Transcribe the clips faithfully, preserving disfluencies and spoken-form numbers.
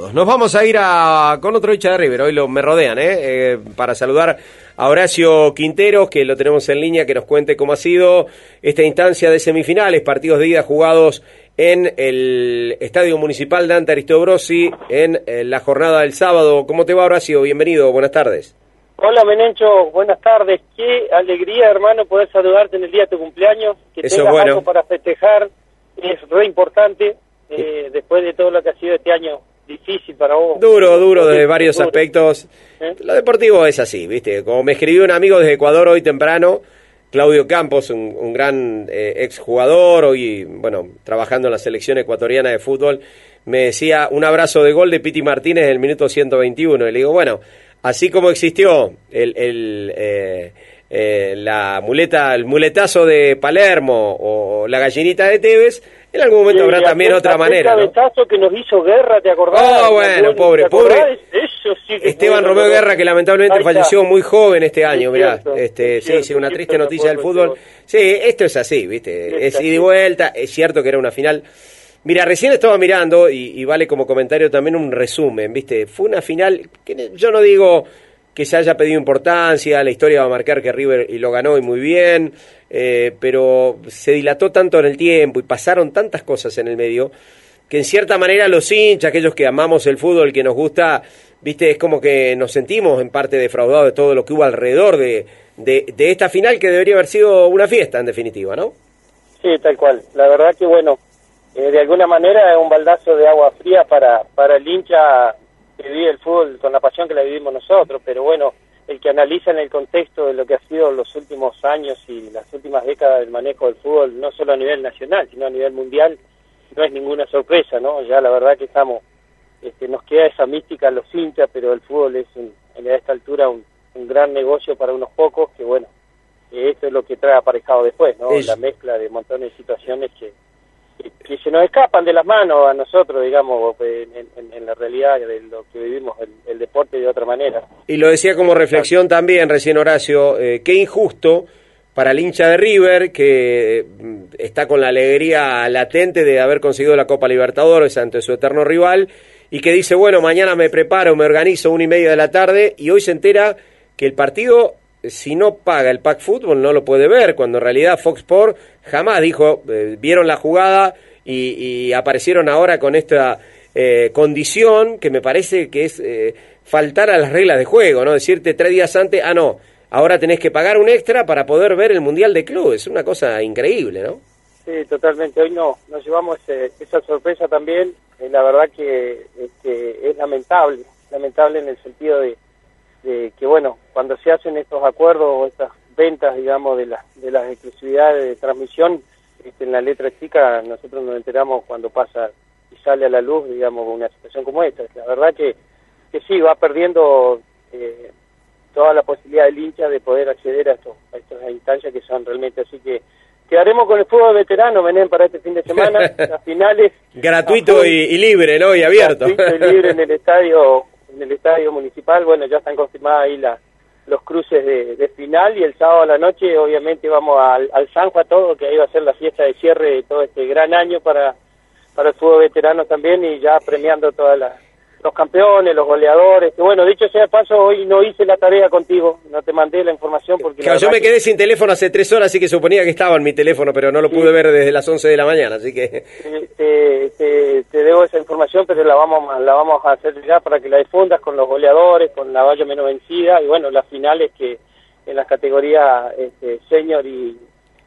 todos. Nos vamos a ir a con otro hincha de River, hoy lo, me rodean, ¿eh? Eh, para saludar a Horacio Quinteros, que lo tenemos en línea, que nos cuente cómo ha sido esta instancia de semifinales, partidos de ida jugados en el Estadio Municipal Dante Aristobrosi en, en la jornada del sábado. ¿Cómo te va, Horacio? Bienvenido, buenas tardes. Hola, Menencho, buenas tardes. Qué alegría, hermano, poder saludarte en el día de tu cumpleaños, que Eso tengas es bueno. algo para festejar, es re importante, eh, después de todo lo que ha sido este año difícil para vos. Duro, duro desde varios duro. aspectos. ¿Eh? Lo deportivo es así, ¿viste? Como me escribió un amigo desde Ecuador hoy temprano, Claudio Campos, un, un gran eh, exjugador, hoy, bueno, trabajando en la selección ecuatoriana de fútbol, me decía un abrazo de gol de Piti Martínez en el minuto ciento veintiuno. Y le digo, bueno, así como existió el, el, eh, eh, la muleta, el muletazo de Palermo o la gallinita de Tevez, en algún momento Sí, habrá también aquel, otra aquel manera, ¿no? cabezazo que nos hizo Guerra, ¿te acordás? Oh, bueno, ¿Te pobre, acordás? pobre. Eso sí que Esteban fue Romeo doloroso. Guerra, que lamentablemente Ahí está. falleció muy joven este año, Es mirá, cierto, este, es sí, cierto, sí, una siempre triste me noticia del acuerdo de fútbol. Sí, esto es así, ¿viste? Es Es ida y así. vuelta, es cierto que era una final. Mira, recién estaba mirando, y, y vale como comentario también un resumen, ¿viste? Fue una final, que yo no digo que se haya pedido importancia, la historia va a marcar que River y lo ganó y muy bien, eh, pero se dilató tanto en el tiempo y pasaron tantas cosas en el medio, que en cierta manera los hinchas, aquellos que amamos el fútbol, que nos gusta, viste, es como que nos sentimos en parte defraudados de todo lo que hubo alrededor de, de, de esta final, que debería haber sido una fiesta, en definitiva, ¿no? Sí, tal cual. La verdad que, bueno, eh, de alguna manera es un baldazo de agua fría para, para el hincha que vive el fútbol con la pasión que la vivimos nosotros, pero bueno, el que analiza en el contexto de lo que ha sido los últimos años y las últimas décadas del manejo del fútbol, no solo a nivel nacional, sino a nivel mundial, no es ninguna sorpresa, ¿no? Ya la verdad que estamos, este, nos queda esa mística a los hinchas, pero el fútbol es un, a esta altura un, un gran negocio para unos pocos, que bueno, eh, esto es lo que trae aparejado después, ¿no? Es... La mezcla de montones de situaciones que, que, que se nos escapan de las manos a nosotros, digamos, en, en, en la realidad de lo que vivimos el, el deporte de otra manera. Y lo decía como reflexión también recién Horacio, eh, qué injusto para el hincha de River, que eh, está con la alegría latente de haber conseguido la Copa Libertadores ante su eterno rival, y que dice, bueno, mañana me preparo, me organizo una y media de la tarde, y hoy se entera que el partido, si no paga el Pack Fútbol, no lo puede ver, cuando en realidad Fox Sports jamás dijo, eh, vieron la jugada y, y aparecieron ahora con esta eh, condición que me parece que es eh, faltar a las reglas de juego, ¿no? Decirte tres días antes, ah, no, ahora tenés que pagar un extra para poder ver el Mundial de Clubes, es una cosa increíble, ¿no? Sí, totalmente, hoy no, nos llevamos eh, esa sorpresa también, eh, la verdad que este, es lamentable, lamentable en el sentido de De que bueno, cuando se hacen estos acuerdos o estas ventas, digamos, de, la, de las exclusividades de transmisión, este, en la letra chica nosotros nos enteramos cuando pasa y sale a la luz, digamos, una situación como esta. La verdad que, que sí, va perdiendo eh, toda la posibilidad del hincha de poder acceder a, estos, a estas instancias que son realmente así que quedaremos con el fútbol veterano, Menem, para este fin de semana, las finales. Gratuito y, y libre, ¿no? Y abierto. Gratuito y libre en el estadio en el estadio municipal. Bueno, ya están confirmadas ahí la, los cruces de, de final, y el sábado a la noche obviamente vamos al, al Sanjua todo, que ahí va a ser la fiesta de cierre de todo este gran año para, para el fútbol veterano también, y ya premiando todas las los campeones, los goleadores, que bueno, dicho sea de paso, hoy no hice la tarea contigo, no te mandé la información porque... Claro, yo me quedé que... sin teléfono hace tres horas, así que suponía que estaba en mi teléfono, pero no lo sí. pude ver desde las once de la mañana, así que... Te, te, te, te debo esa información, pero la vamos, la vamos a hacer ya para que la difundas con los goleadores, con la valla menos vencida, y bueno, las finales que en las categorías este, senior y...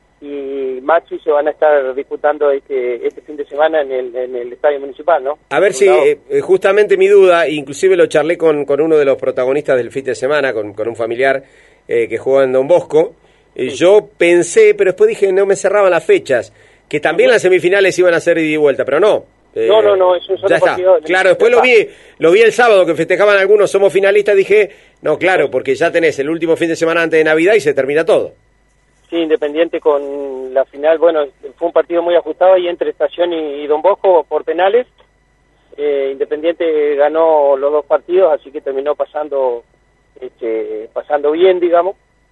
y Maxi se van a estar disputando este este fin de semana en el en el estadio municipal, ¿no? A ver si, eh, justamente mi duda, inclusive lo charlé con, con uno de los protagonistas del fin de semana, con, con un familiar eh, que juega en Don Bosco, eh, sí. Yo pensé, pero después dije, no me cerraban las fechas, que también uh-huh. las semifinales iban a ser ida y vuelta, pero no. Eh, no, no, no, es un solo ya partido. Está. Claro, después lo vi, lo vi el sábado que festejaban algunos, somos finalistas, dije, no, claro, porque ya tenés el último fin de semana antes de Navidad y se termina todo. Sí, Independiente con la final, bueno, fue un partido muy ajustado ahí entre Estación y, y Don Bosco por penales. Eh, Independiente ganó los dos partidos, así que terminó pasando este, pasando bien, digamos.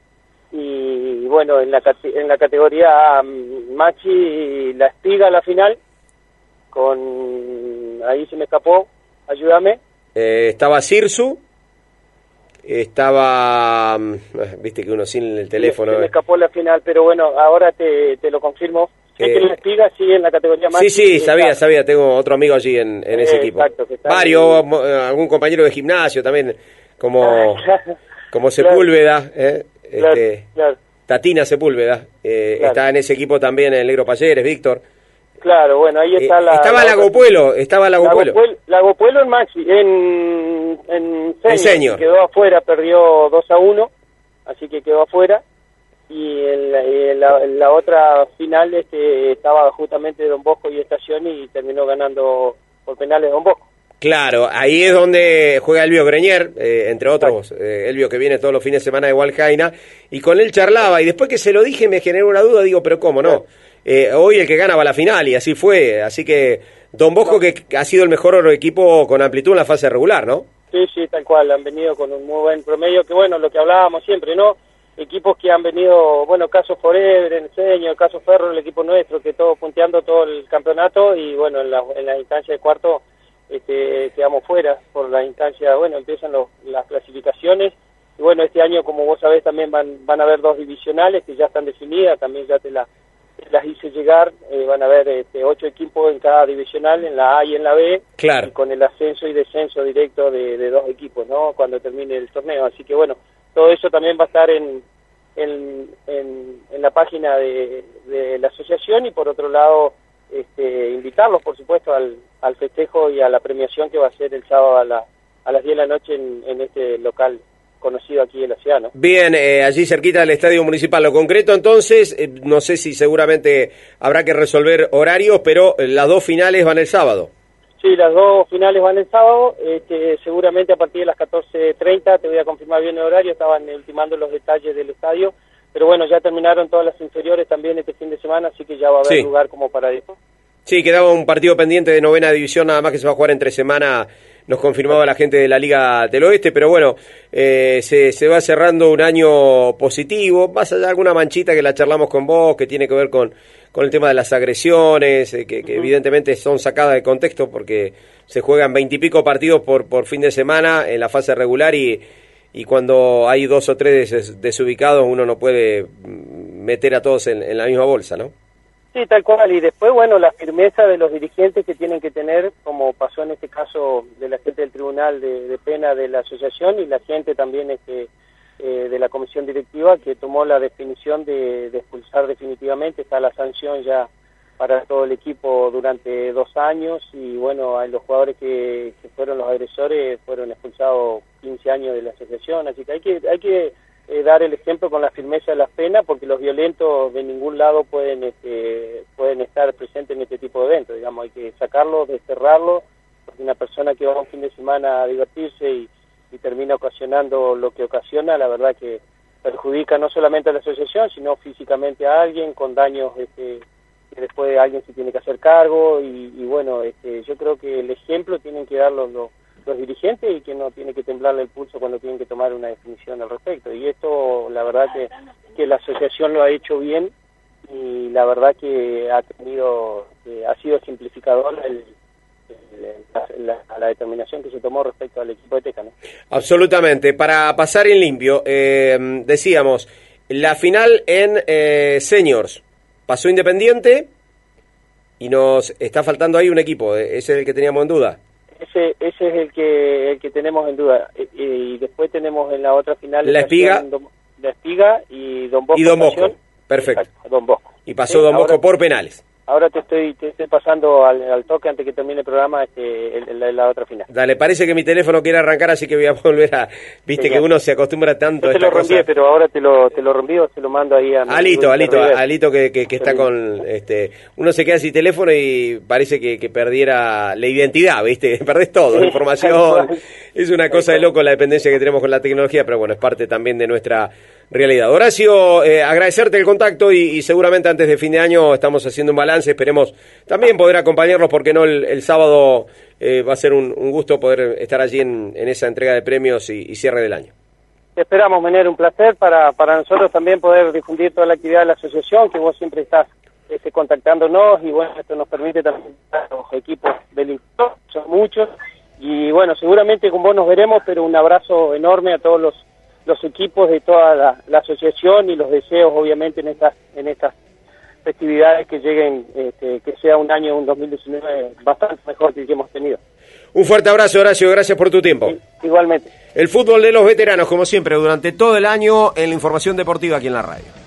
Y bueno, en la en la categoría um, Maxi la Espiga a la final, con ahí se me escapó, ayúdame. Eh, estaba Cirsu, estaba, viste que uno sin el teléfono. Se me escapó la final, pero bueno, ahora te, te lo confirmo. Sé eh, que el Espiga sigue en la categoría máxima. Sí, sí, sabía, está. sabía, tengo otro amigo allí en, en ese eh, equipo. Exacto, que está Varios, en... algún compañero de gimnasio también, como, ah, claro, como Sepúlveda, claro, eh, claro, este, claro. Tatina Sepúlveda, eh, claro. Está en ese equipo también el Negro Payeres, Víctor. Claro, bueno, ahí está eh, la... Estaba la Lagopuelo, estaba Lagopuelo. Lagopuelo, Lagopuelo en Maxi, en, en Senior, Senior. Quedó afuera, perdió dos a uno, así que quedó afuera. Y en la, en la, en la otra final este, estaba justamente Don Bosco y Estación y terminó ganando por penales Don Bosco. Claro, ahí es donde juega Elvio Greñer, eh, entre otros, eh, Elvio que viene todos los fines de semana de Hualcaina, y con él charlaba, y después que se lo dije me generó una duda, digo, pero ¿cómo no? Eh, hoy el que gana va a la final, y así fue, así que Don Bosco que ha sido el mejor equipo con amplitud en la fase regular, ¿no? Sí, sí, tal cual, han venido con un muy buen promedio, que bueno, lo que hablábamos siempre, ¿no? Equipos que han venido, bueno, caso Forever, Enseño, el caso Ferro, el equipo nuestro, que todo punteando todo el campeonato, y bueno, en la, en la instancia de cuarto este, quedamos fuera por la instancia, bueno, empiezan los, las clasificaciones, y bueno, este año, como vos sabés, también van van a haber dos divisionales que ya están definidas, también ya te, la, te las hice llegar, eh, van a haber este, ocho equipos en cada divisional, en la A y en la B, claro, y con el ascenso y descenso directo de, de dos equipos, ¿no?, cuando termine el torneo, así que bueno, todo eso también va a estar en, en, en, en la página de, de la asociación y por otro lado este, invitarlos por supuesto al, al festejo y a la premiación que va a ser el sábado a, la, a las diez de la noche en, en este local conocido aquí en la ciudad, ¿no? Bien, eh, allí cerquita del Estadio Municipal. Lo concreto entonces, eh, no sé si seguramente habrá que resolver horarios, pero las dos finales van el sábado. Sí, las dos finales van el sábado, este, seguramente a partir de las catorce treinta, te voy a confirmar bien el horario, estaban ultimando los detalles del estadio, pero bueno, ya terminaron todas las inferiores también este fin de semana, así que ya va a haber sí. lugar como para eso. Sí, quedaba un partido pendiente de novena división, nada más que se va a jugar entre semana, nos confirmaba la gente de la Liga del Oeste, pero bueno, eh, se, se va cerrando un año positivo, más allá de alguna manchita que la charlamos con vos, que tiene que ver con, con el tema de las agresiones, eh, que, que uh-huh. evidentemente son sacadas de contexto porque se juegan veintipico partidos por, por fin de semana en la fase regular y, y cuando hay dos o tres des, desubicados uno no puede meter a todos en, en la misma bolsa, ¿no? Sí, tal cual, y después, bueno, la firmeza de los dirigentes que tienen que tener, como pasó en este caso de la gente del Tribunal de, de Pena de la Asociación y la gente también este, eh, de la Comisión Directiva que tomó la definición de, de expulsar definitivamente, está la sanción ya para todo el equipo durante dos años y bueno, los jugadores que, que fueron los agresores fueron expulsados quince años de la asociación, así que hay que... Hay que Eh, dar el ejemplo con la firmeza de las penas porque los violentos de ningún lado pueden este, pueden estar presentes en este tipo de eventos, digamos, hay que sacarlos, desterrarlos, porque una persona que va un fin de semana a divertirse y, y termina ocasionando lo que ocasiona, la verdad que perjudica no solamente a la asociación, sino físicamente a alguien con daños este, que después alguien se tiene que hacer cargo y, y bueno, este, yo creo que el ejemplo tienen que darlo los los dirigentes y que no tiene que temblarle el pulso cuando tienen que tomar una definición al respecto. Y esto, la verdad que, que la asociación lo ha hecho bien y la verdad que ha tenido, eh, ha sido simplificador el, el, la, la, la determinación que se tomó respecto al equipo de Teca, ¿no? Absolutamente. Para pasar en limpio, eh, decíamos, la final en eh, Seniors pasó Independiente y nos está faltando ahí un equipo, ese es el que teníamos en duda. Ese ese es el que el que tenemos en duda y, y después tenemos en la otra final la Espiga, Don, la Espiga y Don Bosco. Y Don Bosco, perfecto. Exacto, Don Bosco. Y pasó sí, Don Bosco ahora, por penales. Ahora te estoy te estoy pasando al, al toque antes que termine el programa este el, la, la otra final. Dale, parece que mi teléfono quiere arrancar, así que voy a volver a... Viste sí, que uno se acostumbra tanto Yo a esta te lo cosa. Reenvié, pero ahora te lo te lo reenvío, se lo mando ahí a... Alito, Alito, Alito que, que, que está con... este Uno se queda sin teléfono y parece que, que perdiera la identidad, ¿viste? Perdés todo, sí, información. Es una cosa de loco la dependencia que tenemos con la tecnología, pero bueno, es parte también de nuestra realidad. Horacio, eh, agradecerte el contacto y, y seguramente antes de fin de año estamos haciendo un balance, esperemos también poder acompañarlos, porque no el, el sábado eh, va a ser un, un gusto poder estar allí en, en esa entrega de premios y, y cierre del año. Te esperamos, Mener, un placer para, para nosotros también poder difundir toda la actividad de la asociación, que vos siempre estás este, contactándonos y bueno, esto nos permite también a los equipos del interior, son muchos, y bueno, seguramente con vos nos veremos, pero un abrazo enorme a todos los, los equipos de toda la, la asociación y los deseos obviamente en estas, en estas festividades que lleguen, este, que sea un año, un dos mil diecinueve bastante mejor que el que hemos tenido. Un fuerte abrazo, Horacio, gracias por tu tiempo. Sí, igualmente. El fútbol de los veteranos, como siempre, durante todo el año en la información deportiva aquí en la radio.